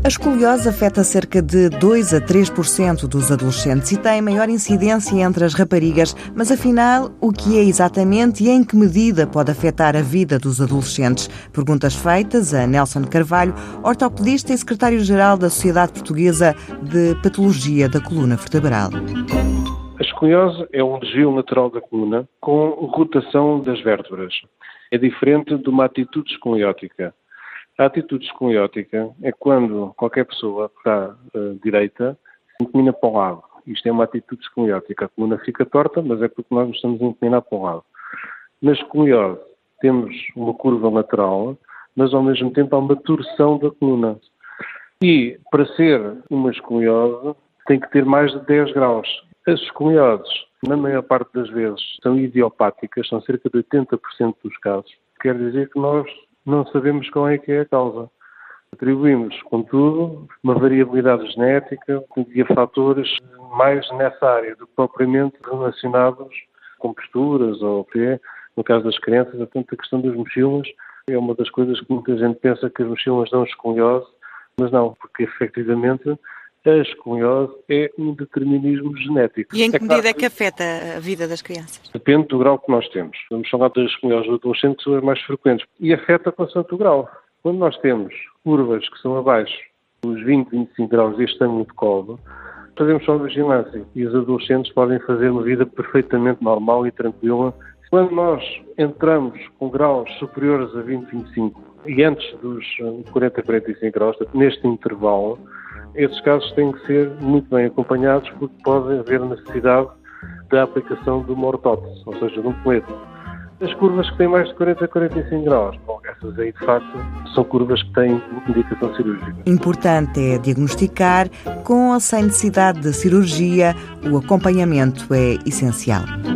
A escoliose afeta cerca de 2 a 3% dos adolescentes e tem maior incidência entre as raparigas, mas afinal, o que é exatamente e em que medida pode afetar a vida dos adolescentes? Perguntas feitas a Nelson Carvalho, ortopedista e secretário-geral da Sociedade Portuguesa de Patologia da Coluna Vertebral. A escoliose é um desvio lateral da coluna com rotação das vértebras. É diferente de uma atitude escoliótica. A atitude escoliótica é quando qualquer pessoa que está direita se inclina para um lado. Isto é uma atitude escoliótica. A coluna fica torta, mas é porque nós nos estamos a inclinar para um lado. Na escoliose temos uma curva lateral, mas ao mesmo tempo há uma torção da coluna. E para ser uma escoliose tem que ter mais de 10 graus. As escolioses, na maior parte das vezes, são idiopáticas, são cerca de 80% dos casos. Quer dizer que nós não sabemos qual é que é a causa. Atribuímos, contudo, uma variabilidade genética e a fatores mais nessa área do que propriamente relacionados com posturas ou até, no caso das crianças, portanto, a questão das mochilas é uma das coisas que muita gente pensa que as mochilas dão escoliose, mas não, porque efetivamente a escoliose é um determinismo genético. E em que medida é que afeta a vida das crianças? Depende do grau que nós temos. Vamos falar das escolioses do adolescente, que são as mais frequentes. E afeta consoante o grau. Quando nós temos curvas que são abaixo dos 20, 25 graus deste ângulo de cobre, fazemos só vigilância. E os adolescentes podem fazer uma vida perfeitamente normal e tranquila. Quando nós entramos com graus superiores a 20, 25 e antes dos 40, 45 graus, neste intervalo, esses casos têm que ser muito bem acompanhados porque pode haver necessidade da aplicação de uma ortótese, ou seja, de um colete. As curvas que têm mais de 40 a 45 graus, bom, essas aí de facto são curvas que têm indicação cirúrgica. Importante é diagnosticar com ou sem necessidade de cirurgia, o acompanhamento é essencial.